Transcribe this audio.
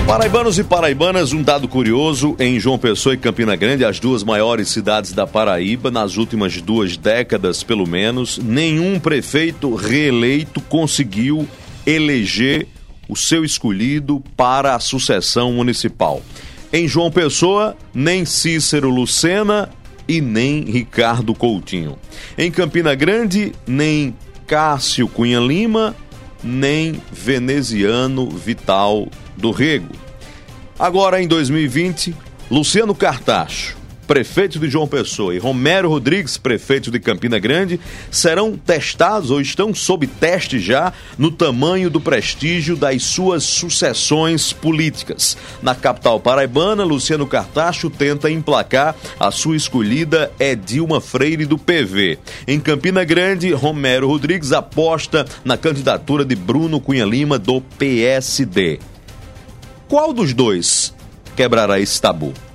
Paraibanos e paraibanas, um dado curioso: em João Pessoa e Campina Grande, as duas maiores cidades da Paraíba, nas últimas 2 décadas pelo menos, nenhum prefeito reeleito conseguiu eleger o seu escolhido para a sucessão municipal. Em João Pessoa, nem Cícero Lucena e nem Ricardo Coutinho. Em Campina Grande, nem Cássio Cunha Lima, nem Veneziano Vital do Rego. Agora, em 2020, Luciano Cartacho, prefeito de João Pessoa, e Romero Rodrigues, prefeito de Campina Grande, serão testados ou estão sob teste já no tamanho do prestígio das suas sucessões políticas. Na capital paraibana, Luciano Cartacho tenta emplacar a sua escolhida Edilma Freire do PV. Em Campina Grande, Romero Rodrigues aposta na candidatura de Bruno Cunha Lima do PSD. Qual dos dois quebrará esse tabu?